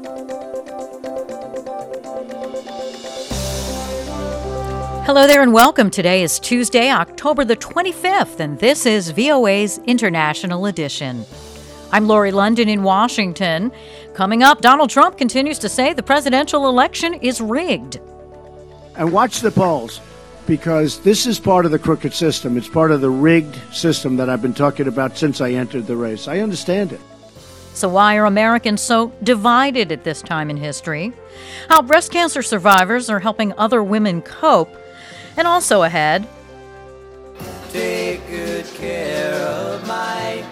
Hello there and welcome. Today is Tuesday, October the 25th, and this is VOA's International Edition. I'm Lori London in Washington. Coming up, Donald Trump continues to say the presidential election is rigged. And watch the polls, because this is part of the crooked system. It's part of the rigged system that I've been talking about since I entered the race. I understand it. So why are Americans so divided at this time in history? How breast cancer survivors are helping other women cope. And also ahead, take good care of my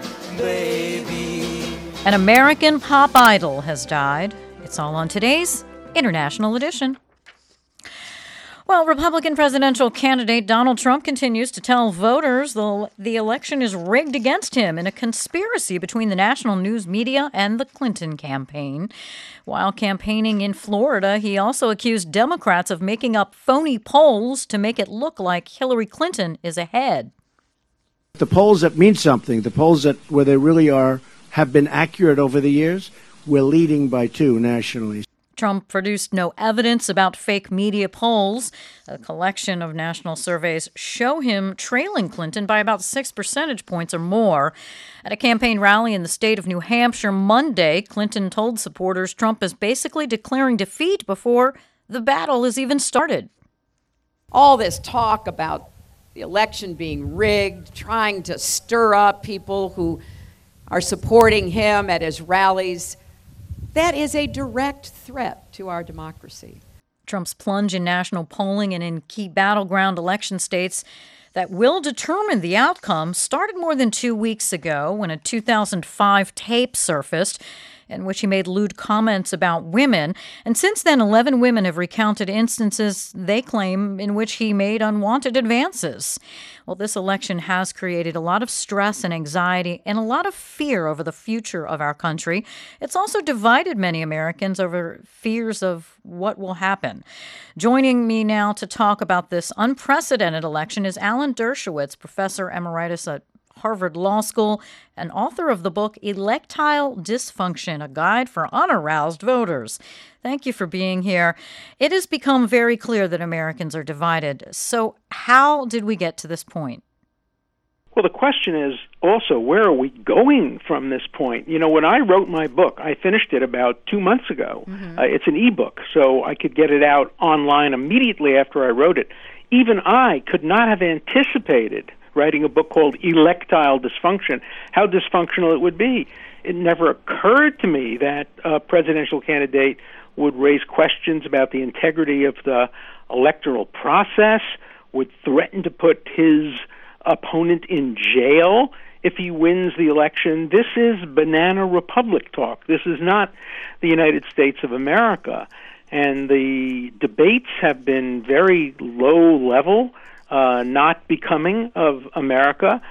baby. An American pop idol has died. It's all on today's International Edition. Well, Republican presidential candidate Donald Trump continues to tell voters the election is rigged against him in a conspiracy between the national news media and the Clinton campaign. While campaigning in Florida, he also accused Democrats of making up phony polls to make it look like Hillary Clinton is ahead. The polls that mean something, the polls that where they really have been accurate over the years, we're leading by 2 nationally. Trump produced no evidence about fake media polls. A collection of national surveys show him trailing Clinton by about 6 percentage points or more. At a campaign rally in the state of New Hampshire Monday, Clinton told supporters Trump is basically declaring defeat before the battle is even started. All this talk about the election being rigged, trying to stir up people who are supporting him at his rallies, that is a direct threat to our democracy. Trump's plunge in national polling and in key battleground election states that will determine the outcome started more than 2 weeks ago when a 2005 tape surfaced in which he made lewd comments about women. And since then, 11 women have recounted instances they claim in which he made unwanted advances. Well, this election has created a lot of stress and anxiety and a lot of fear over the future of our country. It's also divided many Americans over fears of what will happen. Joining me now to talk about this unprecedented election is Alan Dershowitz, professor emeritus at Harvard Law School and author of the book Electile Dysfunction, a guide for unaroused voters. Thank you for being here. It has become very clear that Americans are divided. So how did we get to this point? Well, the question is also, where are we going from this point? You know, when I wrote my book, I finished it about 2 months ago. It's an ebook, so I could get it out online immediately after I wrote it. Even I could not have anticipated writing a book called Electile Dysfunction, how dysfunctional it would be. It never occurred to me that a presidential candidate would raise questions about the integrity of the electoral process, would threaten to put his opponent in jail if he wins the election. This is banana republic talk. This is not the United States of America. And the debates have been very low level, not becoming of America,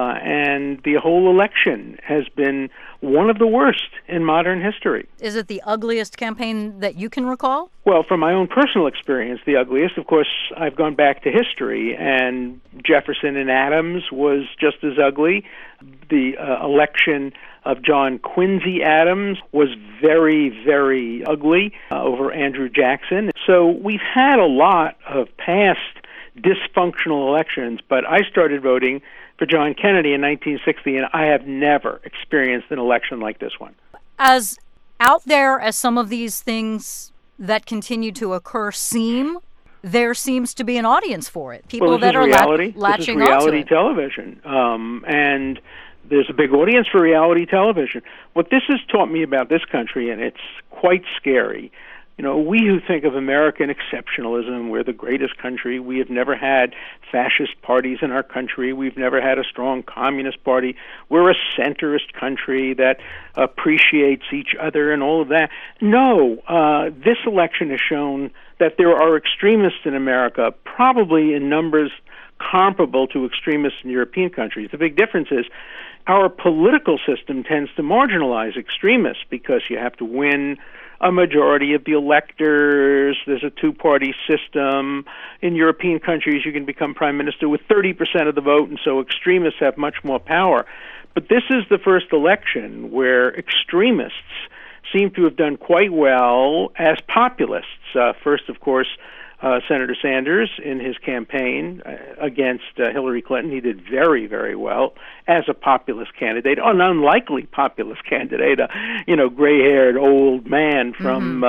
and the whole election has been one of the worst in modern history. Is it the ugliest campaign that you can recall? Well, from my own personal experience, the ugliest. Of course, I've gone back to history, and Jefferson and Adams was just as ugly. The election of John Quincy Adams was very, very ugly over Andrew Jackson. So we've had a lot of past dysfunctional elections, but I started voting for John Kennedy in 1960, and I have never experienced an election like this one. As out there as some of these things that continue to occur seem, there seems to be an audience for it. People that are latching onto it. This is reality television, and there's a big audience for reality television. What this has taught me about this country, and it's quite scary. You know, we who think of American exceptionalism, we're the greatest country. We have never had fascist parties in our country. We've never had a strong communist party. We're a centrist country that appreciates each other and all of that. No, this election has shown that there are extremists in America, probably in numbers comparable to extremists in European countries. The big difference is our political system tends to marginalize extremists because you have to win a majority of the electors. There's a two-party system. In European countries, you can become prime minister with 30% of the vote, and so extremists have much more power. But this is the first election where extremists seem to have done quite well as populists. First, of course, Senator Sanders in his campaign against Hillary Clinton. He did very, very well as a populist candidate, an unlikely populist candidate, a gray-haired old man from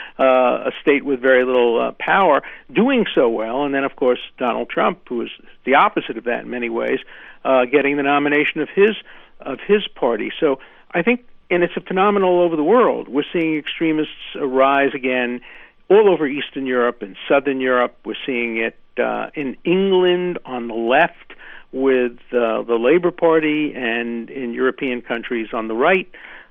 a state with very little power, doing so well. And then, of course, Donald Trump, who is the opposite of that in many ways, getting the nomination of his party. So I think, and it's a phenomenon all over the world. We're seeing extremists rise again all over Eastern Europe and Southern Europe. We're seeing it in England on the left with the Labour Party, and in European countries on the right.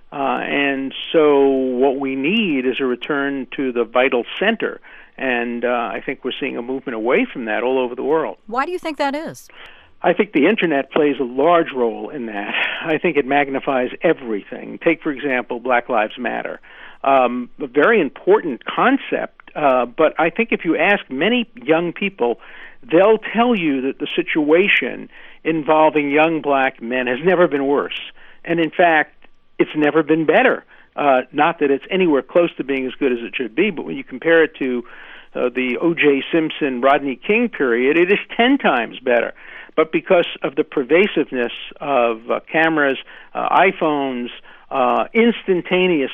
And so what we need is a return to the vital center. And I think we're seeing a movement away from that all over the world. Why do you think that is? I think the Internet plays a large role in that. I think it magnifies everything. Take, for example, Black Lives Matter. A very important concept, but I think if you ask many young people, they'll tell you that the situation involving young black men has never been worse. And in fact, it's never been better. Not that it's anywhere close to being as good as it should be, but when you compare it to the O.J. Simpson, Rodney King period, it is 10 times better. But because of the pervasiveness of cameras, iPhones, instantaneous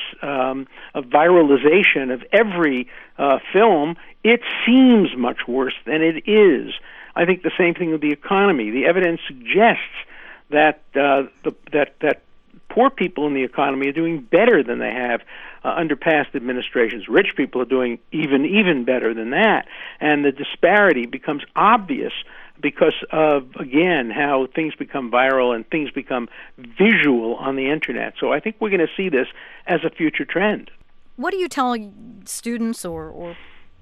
viralization of every film, it seems much worse than it is. I think the same thing with the economy. The evidence suggests that that poor people in the economy are doing better than they have under past administrations. Rich people are doing even better than that. And the disparity becomes obvious because of, again, how things become viral and things become visual on the Internet. So I think we're going to see this as a future trend. What do you tell students or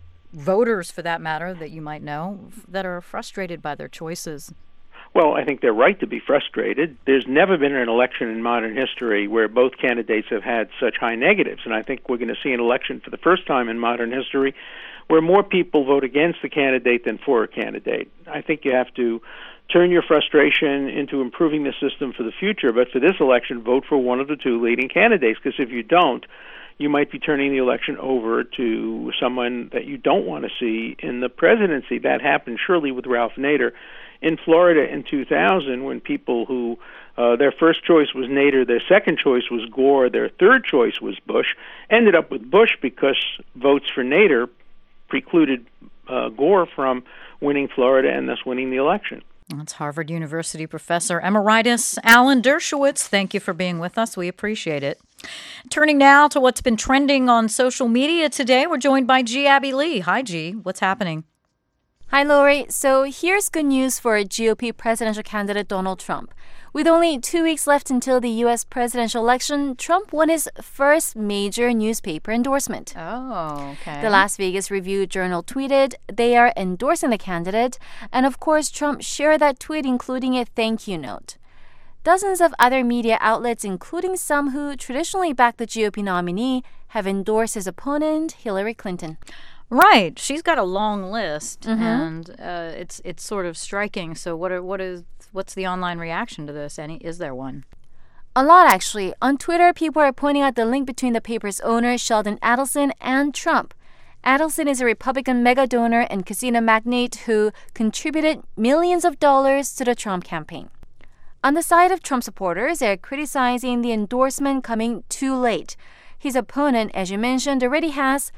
voters, for that matter, that you might know, that are frustrated by their choices? Well, I think they're right to be frustrated. There's never been an election in modern history where both candidates have had such high negatives, and I think we're going to see an election for the first time in modern history where more people vote against the candidate than for a candidate. I think you have to turn your frustration into improving the system for the future, but for this election, vote for one of the two leading candidates, because if you don't, you might be turning the election over to someone that you don't want to see in the presidency. That happened surely with Ralph Nader in Florida in 2000, when people who their first choice was Nader, their second choice was Gore, their third choice was Bush, ended up with Bush because votes for Nader precluded Gore from winning Florida and thus winning the election. That's Harvard University professor emeritus Alan Dershowitz. Thank you for being with us. We appreciate it. Turning now to what's been trending on social media today, we're joined by G. Abby Lee. Hi, G. What's happening? Hi, Lori. So here's good news for GOP presidential candidate Donald Trump. With only 2 weeks left until the U.S. presidential election, Trump won his first major newspaper endorsement. Oh, okay. The Las Vegas Review-Journal tweeted they are endorsing the candidate, and of course, Trump shared that tweet, including a thank you note. Dozens of other media outlets, including some who traditionally back the GOP nominee, have endorsed his opponent, Hillary Clinton. Right. She's got a long list, and it's sort of striking. So what's the online reaction to this? Is there one? A lot, actually. On Twitter, people are pointing out the link between the paper's owner, Sheldon Adelson, and Trump. Adelson is a Republican mega donor and casino magnate who contributed millions of dollars to the Trump campaign. On the side of Trump supporters, they're criticizing the endorsement coming too late. His opponent, as you mentioned, already has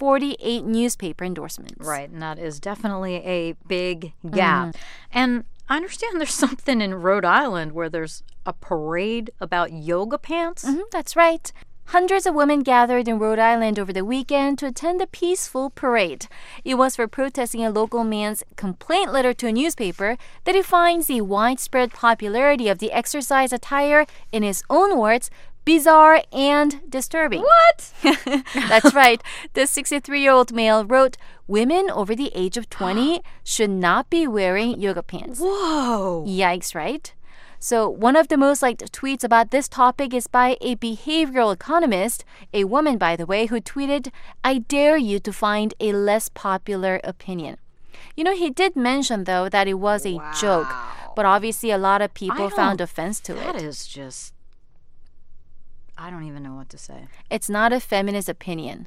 48 newspaper endorsements. Right, and that is definitely a big gap. And I understand there's something in Rhode Island where there's a parade about yoga pants. That's right. Hundreds of women gathered in Rhode Island over the weekend to attend a peaceful parade. It was for protesting a local man's complaint letter to a newspaper that defines the widespread popularity of the exercise attire, in his own words, bizarre and disturbing. What? That's right. The 63-year-old male wrote, women over the age of 20 should not be wearing yoga pants. Whoa. Yikes, right? So one of the most liked tweets about this topic is by a behavioral economist, a woman, by the way, who tweeted, I dare you to find a less popular opinion. You know, he did mention, though, that it was a joke, but obviously a lot of people found offense to it. That is just... I don't even know what to say. It's not a feminist opinion.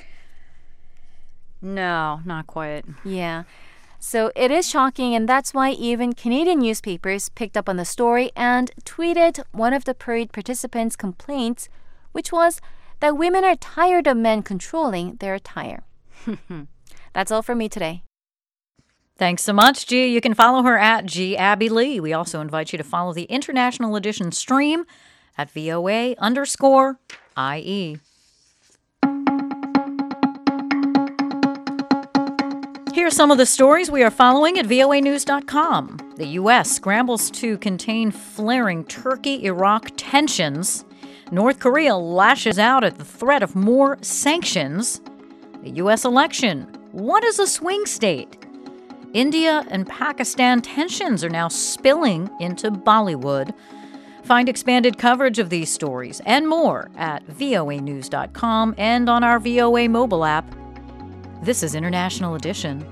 No, not quite. Yeah. So it is shocking, and that's why even Canadian newspapers picked up on the story and tweeted one of the parade participants' complaints, which was that women are tired of men controlling their attire. That's all for me today. Thanks so much, G. You can follow her at GAbbyLee. We also invite you to follow the International Edition stream at VOA_IE. Here are some of the stories we are following at voanews.com. The U.S. scrambles to contain flaring Turkey-Iraq tensions. North Korea lashes out at the threat of more sanctions. The U.S. election. What is a swing state? India and Pakistan tensions are now spilling into Bollywood. Find expanded coverage of these stories and more at voanews.com and on our VOA mobile app. This is International Edition.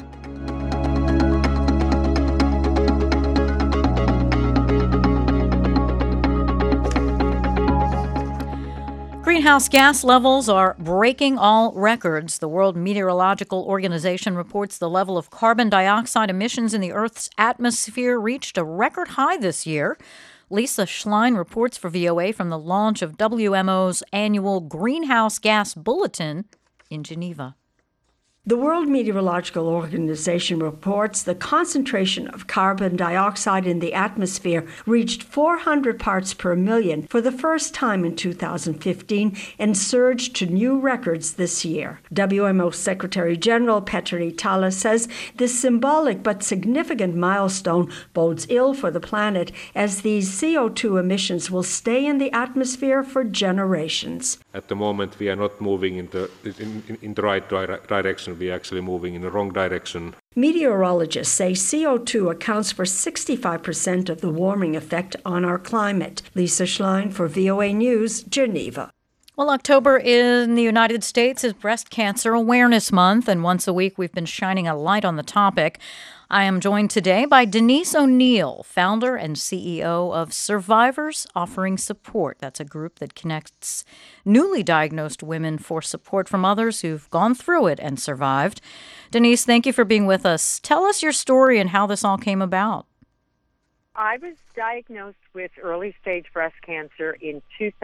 Greenhouse gas levels are breaking all records. The World Meteorological Organization reports the level of carbon dioxide emissions in the Earth's atmosphere reached a record high this year. Lisa Schlein reports for VOA from the launch of WMO's annual Greenhouse Gas Bulletin in Geneva. The World Meteorological Organization reports the concentration of carbon dioxide in the atmosphere reached 400 parts per million for the first time in 2015 and surged to new records this year. WMO Secretary General Petteri Tala says this symbolic but significant milestone bodes ill for the planet as these CO2 emissions will stay in the atmosphere for generations. At the moment, we are not moving in the right direction. We are actually moving in the wrong direction. Meteorologists say CO2 accounts for 65% of the warming effect on our climate. Lisa Schlein for VOA News, Geneva. Well, October in the United States is Breast Cancer Awareness Month, and once a week we've been shining a light on the topic. I am joined today by Denise O'Neil, founder and CEO of Survivors Offering Support. That's a group that connects newly diagnosed women for support from others who've gone through it and survived. Denise, thank you for being with us. Tell us your story and how this all came about. I was diagnosed with early stage breast cancer in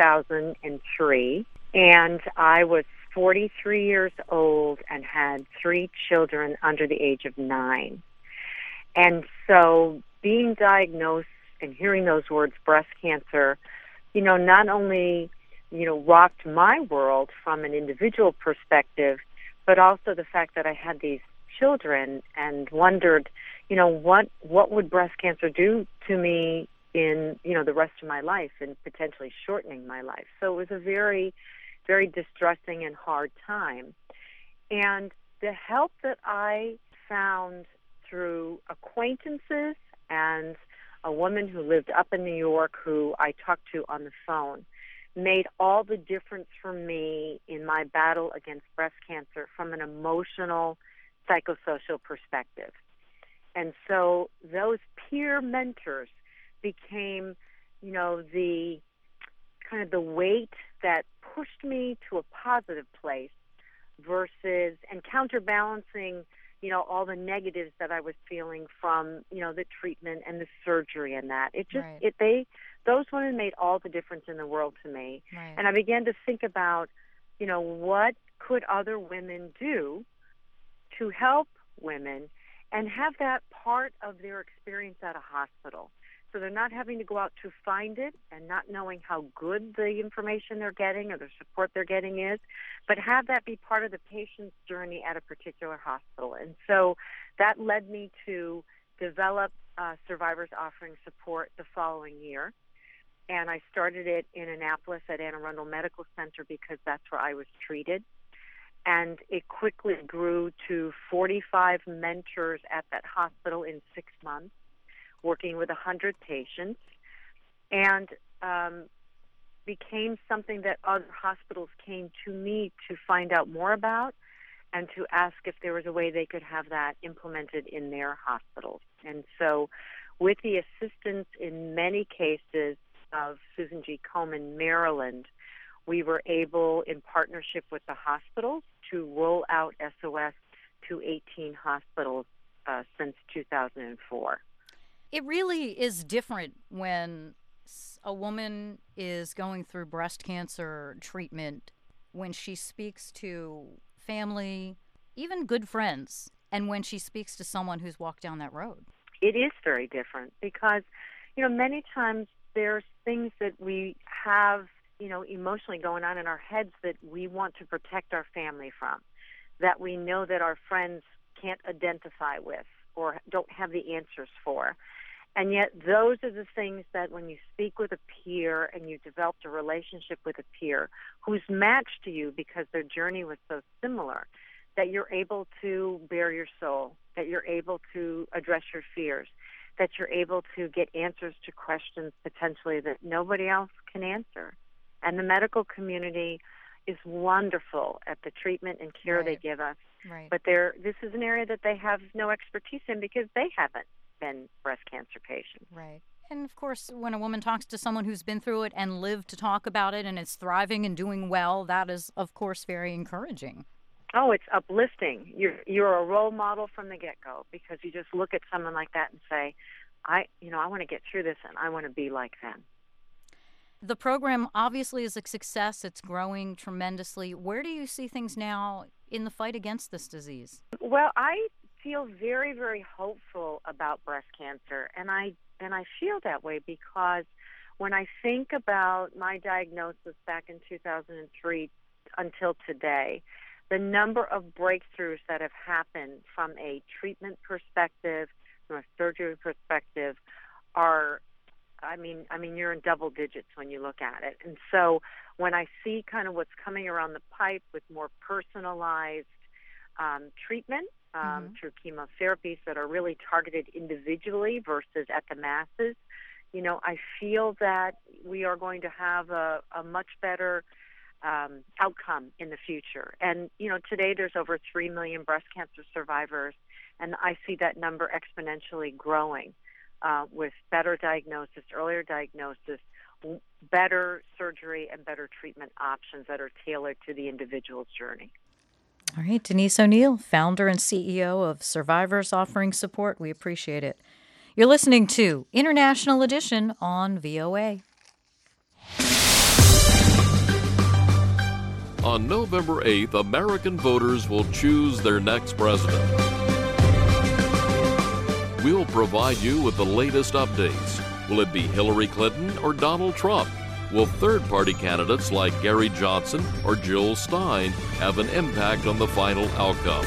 2003, and I was 43 years old and had 3 children under the age of 9. And so being diagnosed and hearing those words, breast cancer, not only, rocked my world from an individual perspective, but also the fact that I had these children and wondered, what would breast cancer do to me in, the rest of my life and potentially shortening my life. So it was a very, very distressing and hard time. And the help that I found through acquaintances and a woman who lived up in New York who I talked to on the phone made all the difference for me in my battle against breast cancer from an emotional, psychosocial perspective. And so those peer mentors became, the kind of the weight that pushed me to a positive place versus and counterbalancing all the negatives that I was feeling from, the treatment and the surgery and that. It just, right. Those women made all the difference in the world to me. Right. And I began to think about, what could other women do to help women and have that part of their experience at a hospital. So they're not having to go out to find it and not knowing how good the information they're getting or the support they're getting is, but have that be part of the patient's journey at a particular hospital. And so that led me to develop Survivors Offering Support the following year. And I started it in Annapolis at Anne Arundel Medical Center because that's where I was treated. And it quickly grew to 45 mentors at that hospital in 6 months, working with 100 patients, and became something that other hospitals came to me to find out more about and to ask if there was a way they could have that implemented in their hospitals. And so with the assistance in many cases of Susan G. Komen, Maryland, We were able, in partnership with the hospitals, to roll out SOS to 18 hospitals since 2004. It really is different when a woman is going through breast cancer treatment, when she speaks to family, even good friends, and when she speaks to someone who's walked down that road. It is very different because, many times there's things that we have, emotionally going on in our heads that we want to protect our family from, that we know that our friends can't identify with or don't have the answers for. And yet those are the things that when you speak with a peer and you developed a relationship with a peer who's matched to you because their journey was so similar, that you're able to bare your soul, that you're able to address your fears, that you're able to get answers to questions potentially that nobody else can answer. And the medical community is wonderful at the treatment and care they give us. Right. But this is an area that they have no expertise in because they haven't been breast cancer patients. Right. And, of course, when a woman talks to someone who's been through it and lived to talk about it and is thriving and doing well, that is, of course, very encouraging. Oh, it's uplifting. You're a role model from the get-go because you just look at someone like that and say, I want to get through this and I want to be like them. The program obviously is a success. It's growing tremendously. Where do you see things now in the fight against this disease? Well, I feel very, very hopeful about breast cancer, and I feel that way because when I think about my diagnosis back in 2003 until today, the number of breakthroughs that have happened from a treatment perspective, from a surgery perspective, are, you're in double digits when you look at it. And so when I see kind of what's coming around the pipe with more personalized treatment through chemotherapies that are really targeted individually versus at the masses, I feel that we are going to have a much better outcome in the future. And, today there's over 3 million breast cancer survivors, and I see that number exponentially growing with better diagnosis, earlier diagnosis, better surgery, and better treatment options that are tailored to the individual's journey. All right, Denise O'Neil, founder and CEO of Survivors Offering Support. We appreciate it. You're listening to International Edition on VOA. On November 8th, American voters will choose their next president. We'll provide you with the latest updates. Will it be Hillary Clinton or Donald Trump? Will third-party candidates like Gary Johnson or Jill Stein have an impact on the final outcome?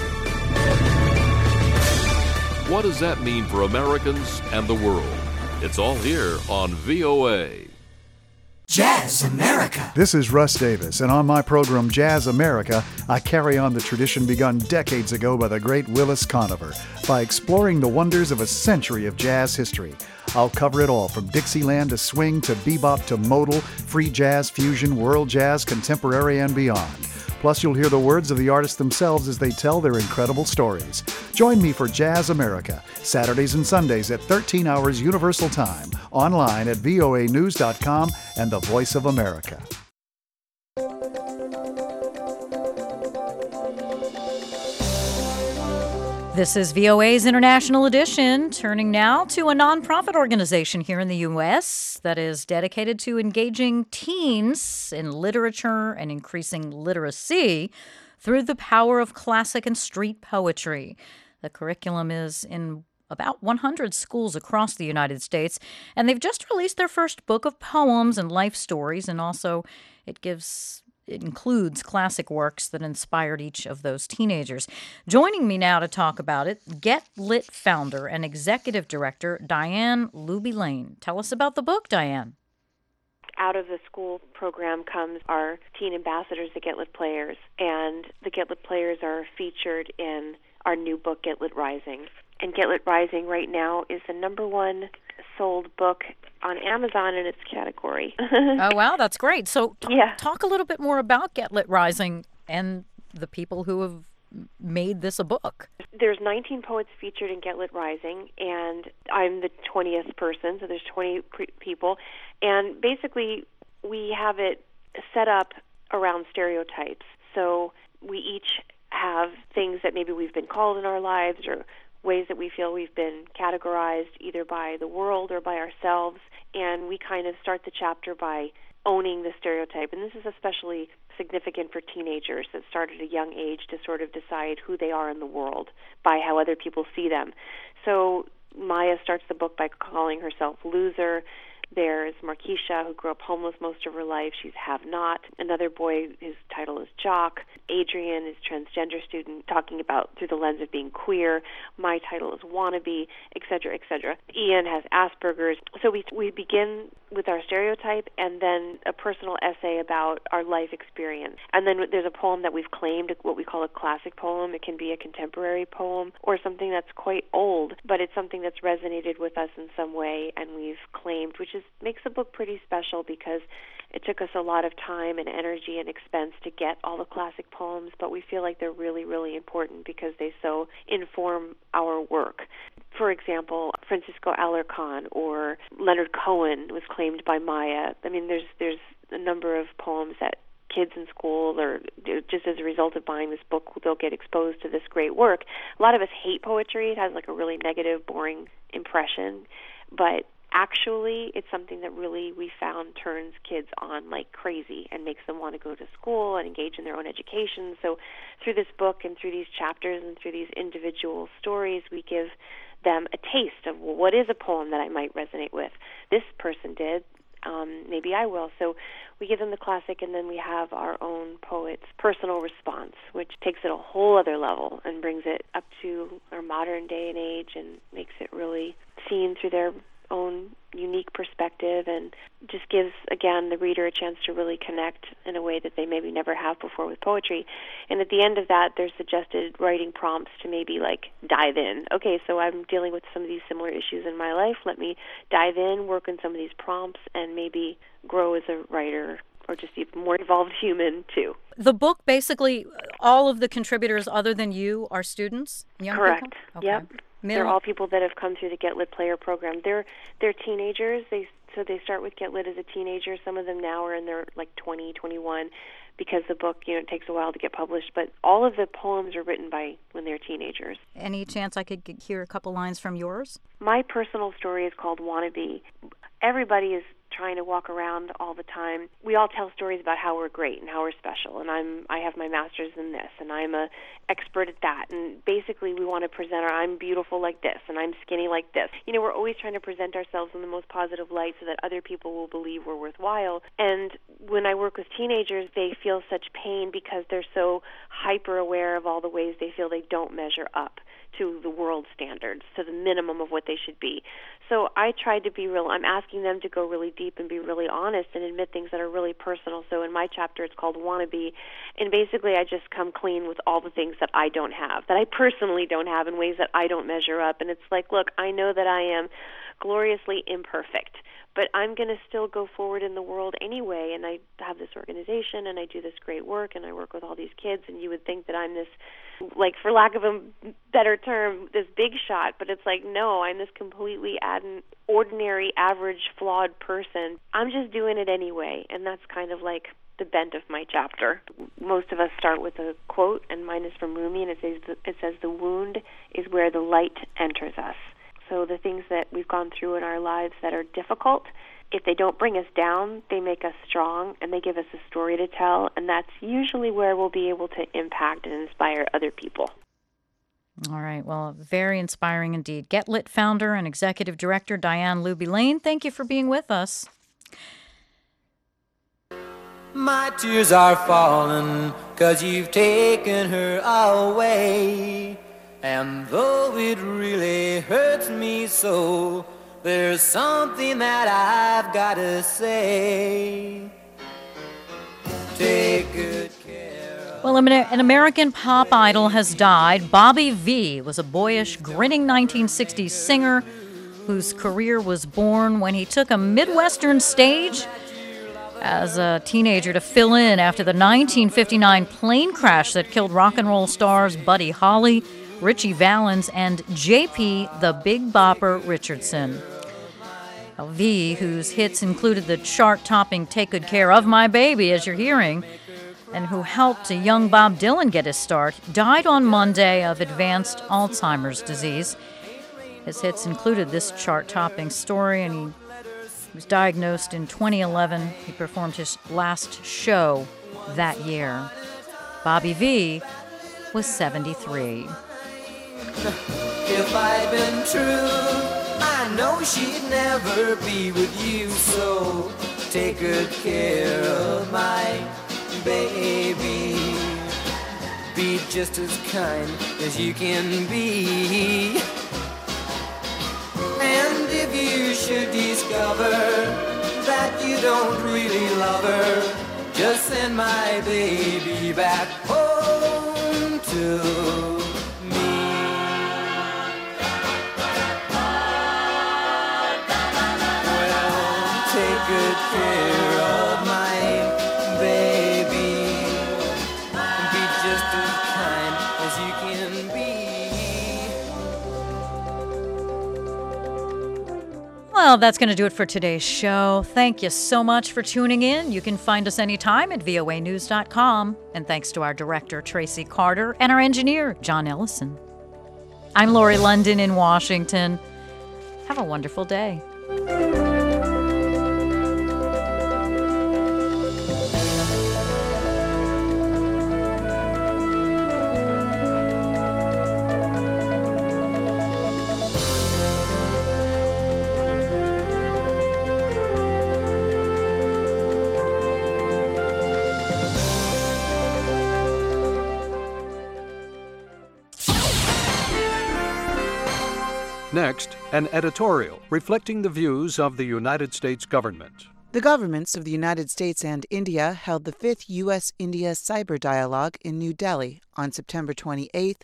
What does that mean for Americans and the world? It's all here on VOA. Jazz America. This is Russ Davis, and on my program Jazz America, I carry on the tradition begun decades ago by the great Willis Conover by exploring the wonders of a century of jazz history. I'll cover it all from Dixieland to swing to bebop to modal, free jazz, fusion, world jazz, contemporary, and beyond. Plus, you'll hear the words of the artists themselves as they tell their incredible stories. Join me for Jazz America, Saturdays and Sundays at 13 hours Universal Time, online at voanews.com and the Voice of America. This is VOA's International Edition, turning now to a nonprofit organization here in the U.S. that is dedicated to engaging teens in literature and increasing literacy through the power of classic and street poetry. The curriculum is in about 100 schools across the United States, and they've just released their first book of poems and life stories, and also it includes classic works that inspired each of those teenagers. Joining me now to talk about it, Get Lit founder and executive director Diane Luby Lane. Tell us about the book, Diane. Out of the school program comes our teen ambassadors, the Get Lit Players, and the Get Lit Players are featured in our new book, Get Lit Rising. And Get Lit Rising right now is the #1 sold book on Amazon in its category. Oh, wow, that's great. So talk a little bit more about Get Lit Rising and the people who have made this a book. There's 19 poets featured in Get Lit Rising, and I'm the 20th person, so there's 20 people. And basically, we have it set up around stereotypes. So we each have things that maybe we've been called in our lives, or ways that we feel we've been categorized either by the world or by ourselves. And we kind of start the chapter by owning the stereotype. And this is especially significant for teenagers that start at a young age to sort of decide who they are in the world by how other people see them. So Maya starts the book by calling herself loser. There's Markeisha, who grew up homeless most of her life. She's have-not. Another boy, his title is Jock. Adrian is transgender student, talking about through the lens of being queer. My title is Wannabe, et cetera, et cetera. Ian has Asperger's. So we begin with our stereotype and then a personal essay about our life experience. And then there's a poem that we've claimed, what we call a classic poem. It can be a contemporary poem or something that's quite old, but it's something that's resonated with us in some way and we've claimed, which makes the book pretty special because it took us a lot of time and energy and expense to get all the classic poems, but we feel like they're really, really important because they so inform our work. For example, Francisco Alarcón or Leonard Cohen was claimed by Maya. I mean, there's a number of poems that kids in school, or just as a result of buying this book, they'll get exposed to this great work. A lot of us hate poetry. It has like a really negative, boring impression, but actually it's something that really we found turns kids on like crazy and makes them want to go to school and engage in their own education. So through this book and through these chapters and through these individual stories, we give them a taste of, well, what is a poem that I might resonate with? This person did. Maybe I will. So we give them the classic, and then we have our own poet's personal response, which takes it a whole other level and brings it up to our modern day and age and makes it really seen through their own unique perspective, and just gives, again, the reader a chance to really connect in a way that they maybe never have before with poetry. And at the end of that, there's suggested writing prompts to maybe like dive in. Okay, so I'm dealing with some of these similar issues in my life. Let me dive in, work on some of these prompts, and maybe grow as a writer or just even more involved human too. The book, basically, all of the contributors other than you are students, young Correct. people? Okay. Yep. They're all people that have come through the Get Lit Player program. They're teenagers. They start with Get Lit as a teenager. Some of them now are in their like 20, 21, because the book, it takes a while to get published. But all of the poems are written by when they're teenagers. Any chance I could hear a couple lines from yours? My personal story is called Wannabe. Everybody is trying to walk around all the time. We all tell stories about how we're great and how we're special, and I have my master's in this, and I'm a expert at that, and basically we want to present I'm beautiful like this, and I'm skinny like this. We're always trying to present ourselves in the most positive light so that other people will believe we're worthwhile. And when I work with teenagers, they feel such pain because they're so hyper aware of all the ways they feel they don't measure up to the world standards, to the minimum of what they should be. So I tried to be real. I'm asking them to go really deep and be really honest and admit things that are really personal. So in my chapter, it's called Wannabe. And basically, I just come clean with all the things that I don't have, that I personally don't have, in ways that I don't measure up. And it's like, look, I know that I am gloriously imperfect, but I'm going to still go forward in the world anyway. And I have this organization, and I do this great work, and I work with all these kids, and you would think that I'm this, like, for lack of a better term, this big shot, but it's like, no, I'm this completely ordinary, average, flawed person. I'm just doing it anyway, and that's kind of like the bent of my chapter. Most of us start with a quote, and mine is from Rumi, and it says, "The wound is where the light enters us." So the things that we've gone through in our lives that are difficult, if they don't bring us down, they make us strong, and they give us a story to tell, and that's usually where we'll be able to impact and inspire other people. All right. Well, very inspiring indeed. Get Lit founder and executive director Diane Luby Lane, thank you for being with us. My tears are falling 'cause you've taken her away. And though it really hurts me so, there's something that I've got to say. Take good care. Well, an American pop idol has died. Bobby Vee was a boyish, grinning 1960s singer whose career was born when he took a Midwestern stage as a teenager to fill in after the 1959 plane crash that killed rock and roll stars Buddy Holly, Richie Valens, and J.P. the Big Bopper Richardson. Vee, whose hits included the chart-topping Take Good Care of My Baby, as you're hearing, and who helped a young Bob Dylan get his start, died on Monday of advanced Alzheimer's disease. His hits included this chart-topping story, and he was diagnosed in 2011. He performed his last show that year. Bobby V was 73. If I'd been true, I know she'd never be with you. So take good care of my baby. Be just as kind as you can be. And if you should discover that you don't really love her, just send my baby back home to good care of my baby. Be just as kind as you can be. Well, that's going to do it for today's show. Thank you so much for tuning in. You can find us anytime at voanews.com. And thanks to our director, Tracy Carter, and our engineer, John Ellison. I'm Lori London in Washington. Have a wonderful day. Next, an editorial reflecting the views of the United States government. The governments of the United States and India held the 5th U.S.-India Cyber Dialogue in New Delhi on September 28,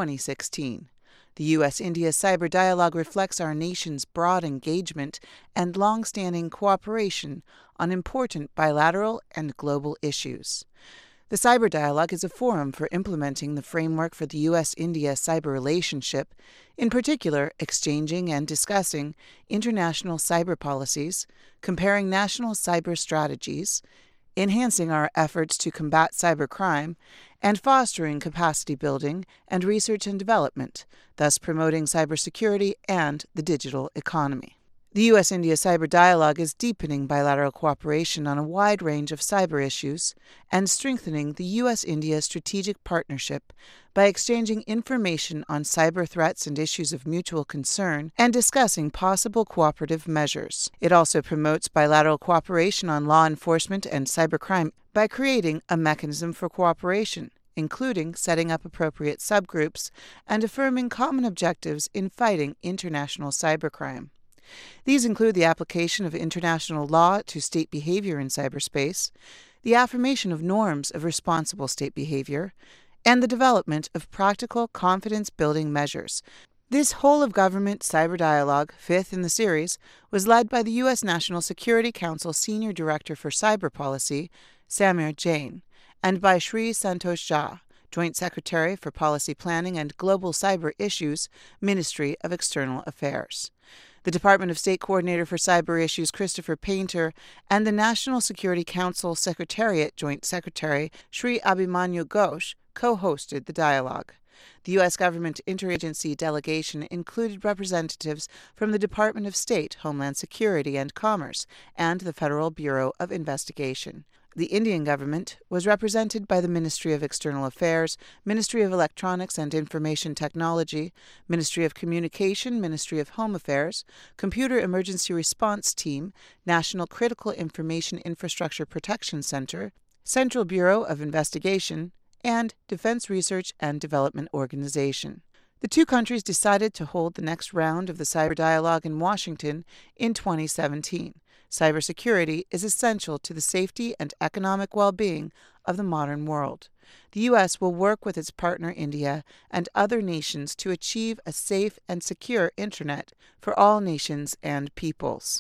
2016. The U.S.-India Cyber Dialogue reflects our nation's broad engagement and long-standing cooperation on important bilateral and global issues. The Cyber Dialogue is a forum for implementing the framework for the U.S.-India cyber relationship, in particular exchanging and discussing international cyber policies, comparing national cyber strategies, enhancing our efforts to combat cybercrime, and fostering capacity building and research and development, thus promoting cybersecurity and the digital economy. The U.S.-India Cyber Dialogue is deepening bilateral cooperation on a wide range of cyber issues and strengthening the U.S.-India strategic partnership by exchanging information on cyber threats and issues of mutual concern and discussing possible cooperative measures. It also promotes bilateral cooperation on law enforcement and cybercrime by creating a mechanism for cooperation, including setting up appropriate subgroups and affirming common objectives in fighting international cybercrime. These include the application of international law to state behavior in cyberspace, the affirmation of norms of responsible state behavior, and the development of practical confidence-building measures. This whole-of-government cyber dialogue, 5th in the series, was led by the U.S. National Security Council Senior Director for Cyber Policy, Samir Jain, and by Shri Santosh Jha, Joint Secretary for Policy Planning and Global Cyber Issues, Ministry of External Affairs. The Department of State Coordinator for Cyber Issues, Christopher Painter, and the National Security Council Secretariat Joint Secretary, Shri Abhimanyu Ghosh, co-hosted the dialogue. The U.S. government interagency delegation included representatives from the Department of State, Homeland Security and Commerce, and the Federal Bureau of Investigation. The Indian government was represented by the Ministry of External Affairs, Ministry of Electronics and Information Technology, Ministry of Communication, Ministry of Home Affairs, Computer Emergency Response Team, National Critical Information Infrastructure Protection Center, Central Bureau of Investigation, and Defense Research and Development Organization. The two countries decided to hold the next round of the Cyber Dialogue in Washington in 2017. Cybersecurity is essential to the safety and economic well-being of the modern world. The U.S. will work with its partner India and other nations to achieve a safe and secure Internet for all nations and peoples.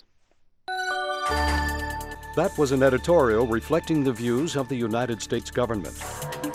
That was an editorial reflecting the views of the United States government.